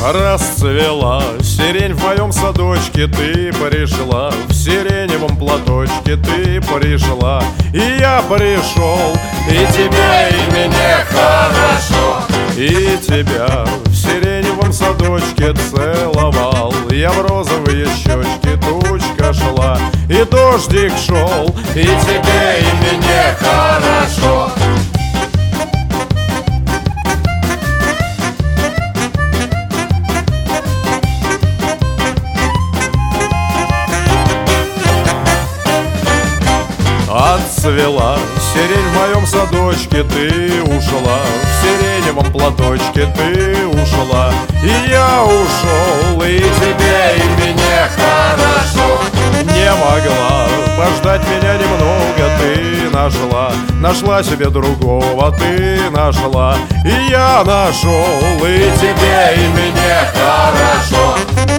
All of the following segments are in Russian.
Расцвела сирень в моем садочке, ты пришла, в сиреневом платочке ты пришла, и я пришел, и тебе, и мне хорошо. И тебя в сиреневом садочке целовал, я в розовые щечки, тучка шла, и дождик шел, и тебе, и мне хорошо. Отцвела сирень в моем садочке, ты ушла, в сиреневом платочке ты ушла, и я ушел, и тебе, и мне хорошо. Не могла пождать меня немного, ты нашла себе другого, ты нашла, и я нашел, и тебе, и мне хорошо.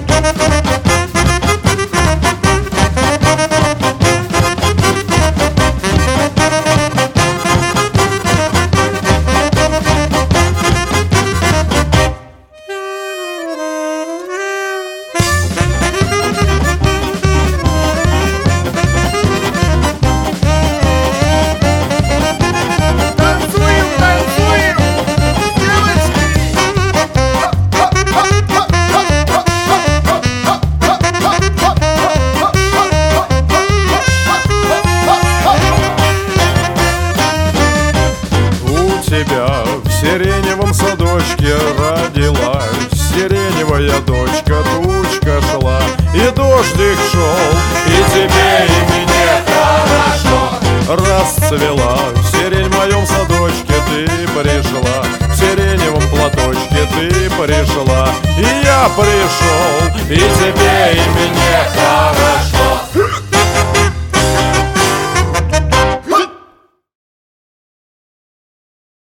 В сиреневом садочке родилась сиреневая дочка, тучка шла, и дождик шел, и тебе, и мне хорошо. Расцвела сирень в моем садочке, ты пришла, в сиреневом платочке ты пришла, и я пришел, и тебе, и мне